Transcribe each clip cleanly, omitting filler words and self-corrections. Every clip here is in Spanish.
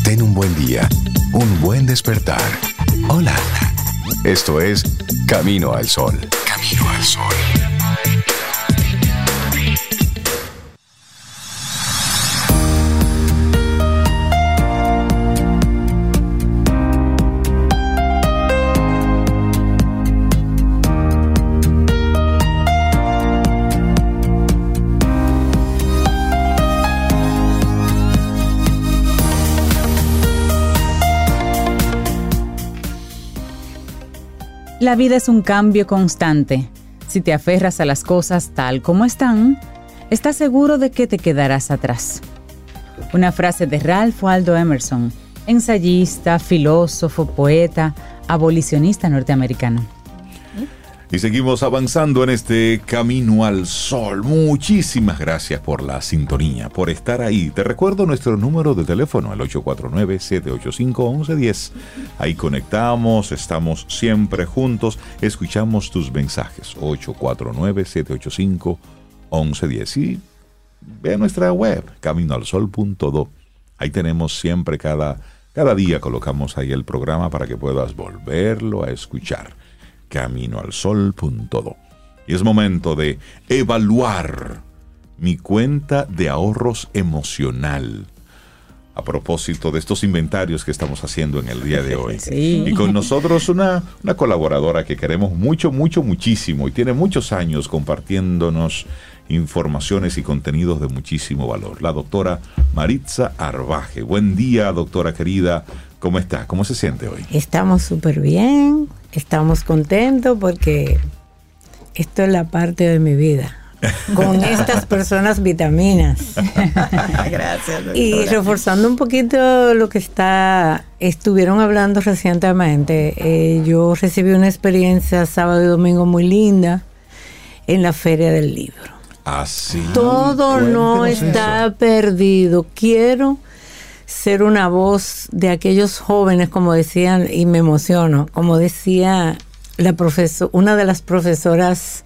Ten un buen día, un buen despertar. Hola. Esto es Camino al Sol. Camino al Sol. La vida es un cambio constante. Si te aferras a las cosas tal como están, estás seguro de que te quedarás atrás. Una frase de Ralph Waldo Emerson, ensayista, filósofo, poeta, abolicionista norteamericano. Y seguimos avanzando en este Camino al Sol. Muchísimas gracias por la sintonía, por estar ahí. Te recuerdo nuestro número de teléfono, el 849-785-1110. Ahí conectamos, estamos siempre juntos, escuchamos tus mensajes. 849-785-1110. Y ve a nuestra web, caminoalsol.do. Ahí tenemos siempre, cada día colocamos ahí el programa para que puedas volverlo a escuchar. Caminoalsol.do. Y es momento de evaluar mi cuenta de ahorros emocional. A propósito de estos inventarios que estamos haciendo en el día de hoy. Sí. Y con nosotros una colaboradora que queremos muchísimo y tiene muchos años compartiéndonos informaciones y contenidos de muchísimo valor. La doctora Maritza Arbaje. Buen día, doctora querida. ¿Cómo está? ¿Cómo se siente hoy? Estamos súper bien, estamos contentos porque esto es la parte de mi vida. Con estas personas vitaminas. Gracias, doctora. Y reforzando un poquito lo que estuvieron hablando recientemente, yo recibí una experiencia sábado y domingo muy linda en la Feria del Libro. Así. Todo no Cuéntenos está eso. perdido. Quiero ser una voz de aquellos jóvenes, como decían, y me emociono, como decía una de las profesoras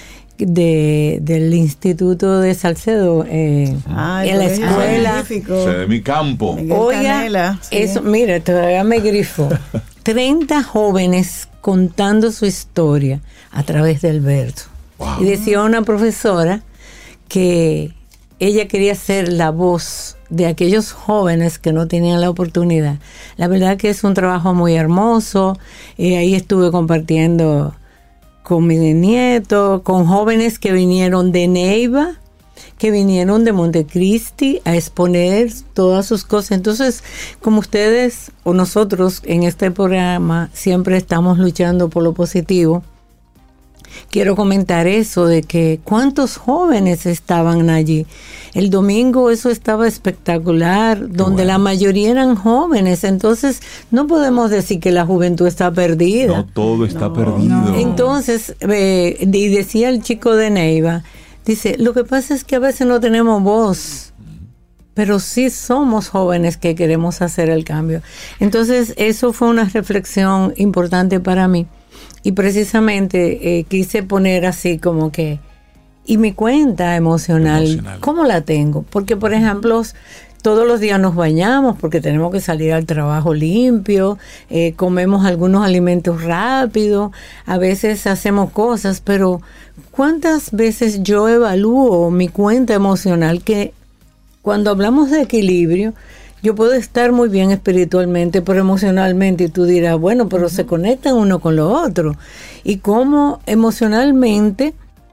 del Instituto de Salcedo en la escuela. De mi campo. Oiga, Canela, sí. eso, mire, todavía me grifo. 30 jóvenes contando su historia a través del verso. Wow. Y decía una profesora que ella quería ser la voz de aquellos jóvenes que no tenían la oportunidad. La verdad que es un trabajo muy hermoso. Ahí estuve compartiendo con mi nieto, con jóvenes que vinieron de Neiva, que vinieron de Montecristi a exponer todas sus cosas. Entonces, como ustedes o nosotros en este programa siempre estamos luchando por lo positivo, quiero comentar eso de que cuántos jóvenes estaban allí. El domingo eso estaba espectacular, donde bueno. la mayoría eran jóvenes. Entonces no podemos decir que la juventud está perdida. No todo está perdido. Entonces, y decía el chico de Neiva, dice, lo que pasa es que a veces no tenemos voz, pero sí somos jóvenes que queremos hacer el cambio. Entonces eso fue una reflexión importante para mí. Y precisamente quise poner así como que, ¿y mi cuenta emocional? ¿Cómo la tengo? Porque, por ejemplo, todos los días nos bañamos porque tenemos que salir al trabajo limpio, comemos algunos alimentos rápidos, a veces hacemos cosas, pero ¿cuántas veces yo evalúo mi cuenta emocional? Que cuando hablamos de equilibrio, yo puedo estar muy bien espiritualmente, pero emocionalmente, y tú dirás, bueno, pero se conectan uno con lo otro. Y como emocionalmente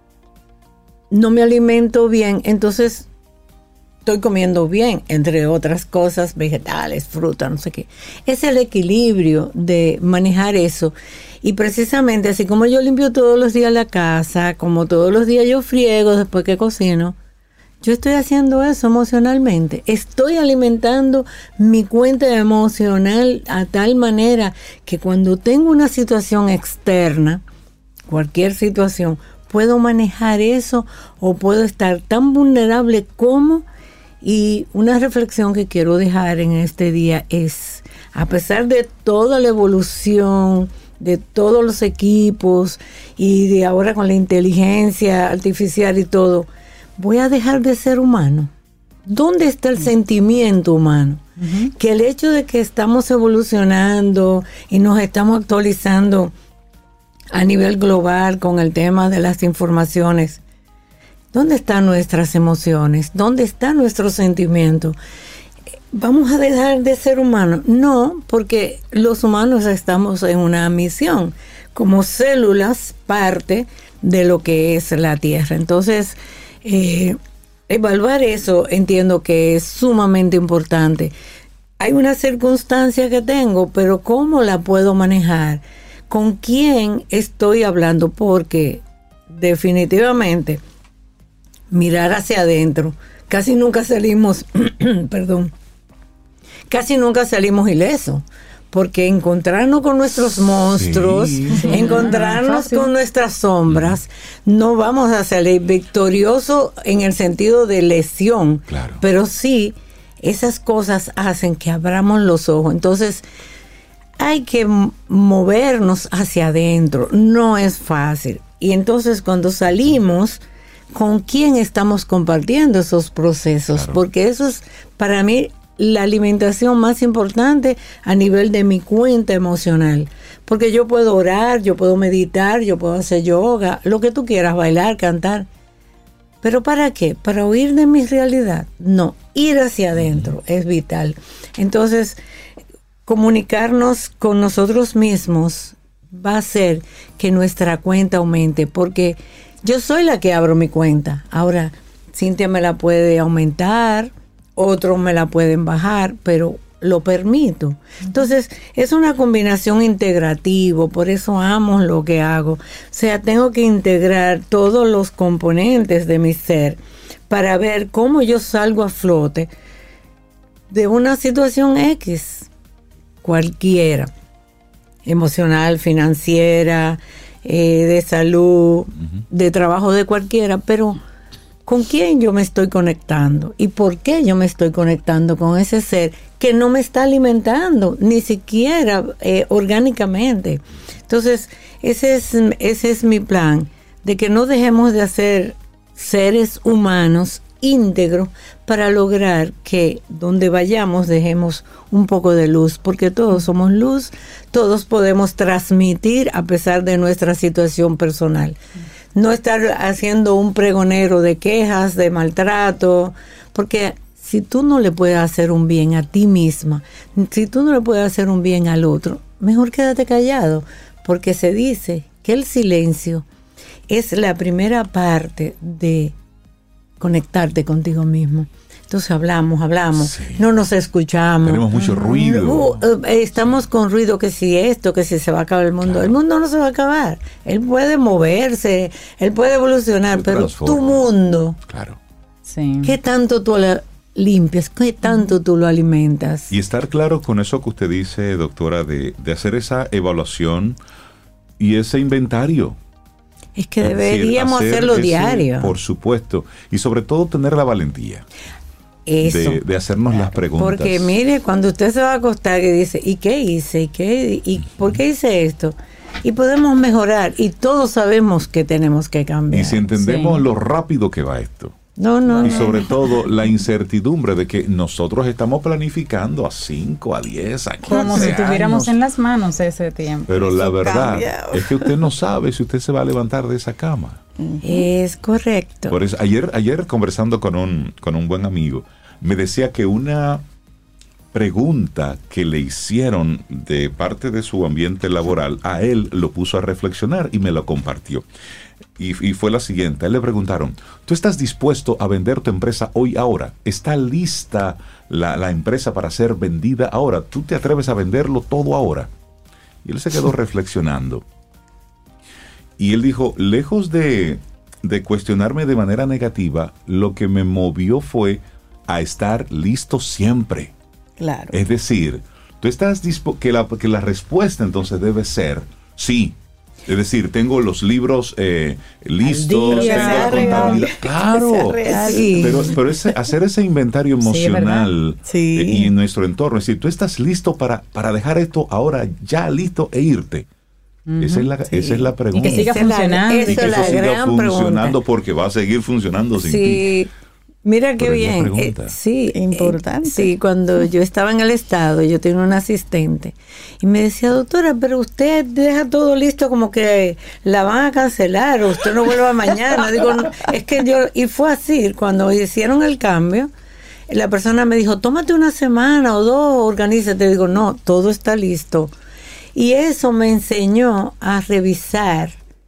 no me alimento bien, entonces estoy comiendo bien, entre otras cosas, vegetales, fruta, no sé qué. Es el equilibrio de manejar eso. Y precisamente así como yo limpio todos los días la casa, como todos los días yo friego después que cocino, yo estoy haciendo eso emocionalmente. Estoy alimentando mi cuenta emocional a tal manera que cuando tengo una situación externa, cualquier situación, puedo manejar eso o puedo estar tan vulnerable como. Y una reflexión que quiero dejar en este día es, a pesar de toda la evolución, de todos los equipos y de ahora con la inteligencia artificial y todo, voy a dejar de ser humano. ¿Dónde está el sentimiento humano? que el hecho de que estamos evolucionando y nos estamos actualizando a nivel global con el tema de las informaciones, ¿dónde están nuestras emociones? ¿Dónde están nuestros sentimientos? ¿Vamos a dejar de ser humanos? No, porque los humanos estamos en una misión, como células, parte de lo que es la Tierra. Entonces, evaluar eso entiendo que es sumamente importante. Hay una circunstancia que tengo, pero ¿cómo la puedo manejar? ¿Con quién estoy hablando? Porque definitivamente mirar hacia adentro, casi nunca salimos, casi nunca salimos ilesos. Porque encontrarnos con nuestros monstruos, encontrarnos con nuestras sombras, no vamos a salir victoriosos en el sentido de lesión. Claro. Pero sí, esas cosas hacen que abramos los ojos. Entonces, hay que movernos hacia adentro. No es fácil. Y entonces, cuando salimos, ¿con quién estamos compartiendo esos procesos? Claro. Porque eso es, para mí, la alimentación más importante a nivel de mi cuenta emocional. Porque yo puedo orar, yo puedo meditar, yo puedo hacer yoga, lo que tú quieras, bailar, cantar. ¿Pero para qué? ¿Para huir de mi realidad? No, ir hacia adentro es vital. Entonces, comunicarnos con nosotros mismos va a hacer que nuestra cuenta aumente, porque yo soy la que abro mi cuenta. Ahora, Cintia me la puede aumentar, otros me la pueden bajar, pero lo permito. Entonces, es una combinación integrativa, por eso amo lo que hago. O sea, tengo que integrar todos los componentes de mi ser para ver cómo yo salgo a flote de una situación X, cualquiera, emocional, financiera, de salud, de trabajo, de cualquiera, pero ¿con quién yo me estoy conectando? ¿Y por qué yo me estoy conectando con ese ser que no me está alimentando, ni siquiera orgánicamente? Entonces, ese es mi plan, de que no dejemos de ser seres humanos íntegros para lograr que donde vayamos dejemos un poco de luz, porque todos somos luz, todos podemos transmitir a pesar de nuestra situación personal. No estar haciendo un pregonero de quejas, de maltrato, porque si tú no le puedes hacer un bien a ti misma, si tú no le puedes hacer un bien al otro, mejor quédate callado, porque se dice que el silencio es la primera parte de conectarte contigo mismo. Entonces hablamos, sí. No nos escuchamos. Tenemos mucho ruido. Estamos con ruido, que si esto, que si se va a acabar el mundo. Claro. El mundo no se va a acabar. Él puede moverse, él puede evolucionar, pero tu mundo, claro. Sí. ¿Qué tanto tú lo limpias? ¿Qué tanto tú lo alimentas? Y estar claro con eso que usted dice, doctora, de hacer esa evaluación y ese inventario. Es que deberíamos hacerlo diario. Por supuesto. Y sobre todo tener la valentía. Eso. De hacernos las preguntas. Porque mire, cuando usted se va a acostar y dice, ¿y qué hice? ¿Y por qué hice esto? Y podemos mejorar. Y todos sabemos que tenemos que cambiar. Y si entendemos lo rápido que va esto. No. Y sobre todo la incertidumbre de que nosotros estamos planificando a 5, a 10, a 15 como si tuviéramos años. En las manos ese tiempo. Pero la verdad es que usted no sabe si usted se va a levantar de esa cama. Es correcto. Por eso, ayer conversando con un buen amigo, me decía que una pregunta que le hicieron de parte de su ambiente laboral, a él lo puso a reflexionar y me lo compartió. Y fue la siguiente. A él le preguntaron, ¿tú estás dispuesto a vender tu empresa hoy, ahora? ¿Está lista la empresa para ser vendida ahora? ¿Tú te atreves a venderlo todo ahora? Y él se quedó reflexionando. Y él dijo, lejos de cuestionarme de manera negativa, lo que me movió fue a estar listo siempre. Claro. Es decir, tú estás que la respuesta entonces debe ser sí. Es decir, tengo los libros listos, tengo la contabilidad. Claro, sí. pero hacer ese inventario emocional y en nuestro entorno, es decir, tú estás listo para dejar esto ahora ya listo e irte. Esa es la pregunta. Y que siga funcionando. Y que eso siga funcionando porque va a seguir funcionando sin ti. Mira qué Pero es la bien. pregunta. Sí, Importante. sí, cuando yo estaba en el estado, yo tenía un asistente y me decía, doctora, pero usted deja todo listo como que la van a cancelar o usted no vuelva mañana. Digo, "No, es que yo", y fue así, cuando hicieron el cambio, la persona me dijo, tómate una semana o dos, organízate. Digo, no, todo está listo. Y eso me enseñó a revisar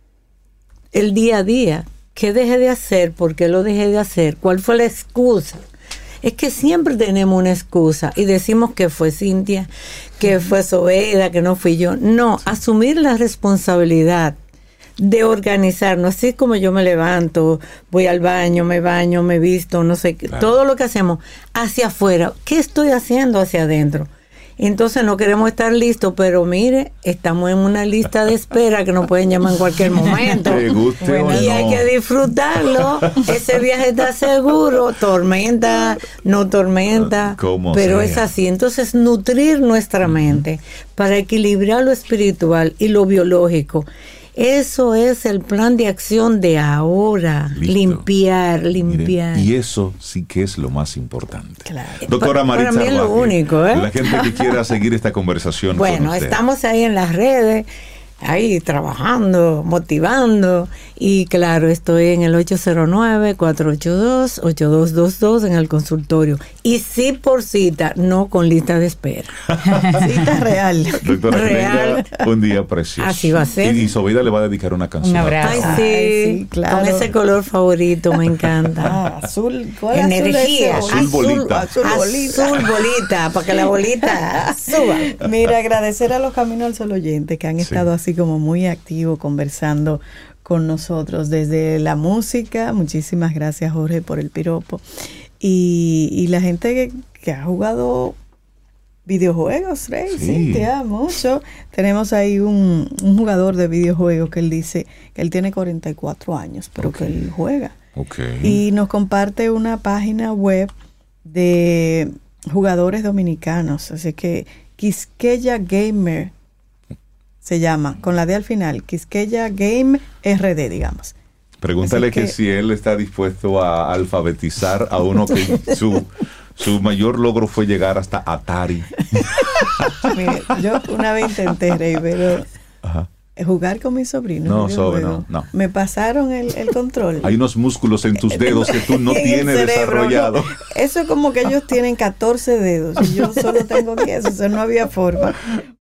el día a día. ¿Qué dejé de hacer? ¿Por qué lo dejé de hacer? ¿Cuál fue la excusa? Es que siempre tenemos una excusa y decimos que fue Cintia, que fue Sobeida, que no fui yo. No, asumir la responsabilidad de organizarnos, así como yo me levanto, voy al baño, me visto, no sé qué, Claro. todo lo que hacemos hacia afuera, ¿qué estoy haciendo hacia adentro? Entonces no queremos estar listos, pero mire, estamos en una lista de espera que nos pueden llamar en cualquier momento. Te guste o Y hay no. que disfrutarlo. Ese viaje está seguro, tormenta, no tormenta, Como pero sea. es así. Entonces, nutrir nuestra mente para equilibrar lo espiritual y lo biológico. Eso es el plan de acción de ahora. Listo. Limpiar. Miren, y eso sí que es lo más importante. Claro. Doctora Para Maritza mí es lo Arbaje, único, ¿eh? la gente que quiera seguir esta conversación con Bueno, usted. estamos ahí en las redes, ahí trabajando, motivando. Y claro, estoy en el 809-482-8222 en el consultorio. Y sí por cita, no con lista de espera. Cita real. Doctora, que Real. tenga un día precioso. Así va a ser. Y Sobeida le va a dedicar una canción. Un abrazo. Ay, sí, Ay, sí, claro. con ese color favorito, me encanta. Ah, azul. ¿Cuál Energía. azul es ese? Azul bolita. Azul bolita. Azul bolita, para que la bolita suba. Mira, agradecer a los Caminos al Sol oyentes que han Sí. estado así como muy activos conversando con nosotros desde la música. Muchísimas gracias, Jorge, por el piropo. Y la gente que ha jugado videojuegos, Rey, Sí. sí, te amo mucho. Tenemos ahí un jugador de videojuegos que él dice que él tiene 44 años, pero Ok. que él juega. Ok. Y nos comparte una página web de jugadores dominicanos. Así que Quisqueya Gamer se llama, con la D al final, Quisqueya Game RD, digamos. Pregúntale Así que si él está dispuesto a alfabetizar a uno que su mayor logro fue llegar hasta Atari. Mire, yo una vez intenté, Rey, pero Ajá. jugar con mi sobrino. No, un Sobe, videojuego, no. Me pasaron el control. Hay unos músculos en tus dedos que tú no En el tienes cerebro, desarrollado. no. Eso es como que ellos tienen 14 dedos y yo solo tengo 10, o sea, no había forma.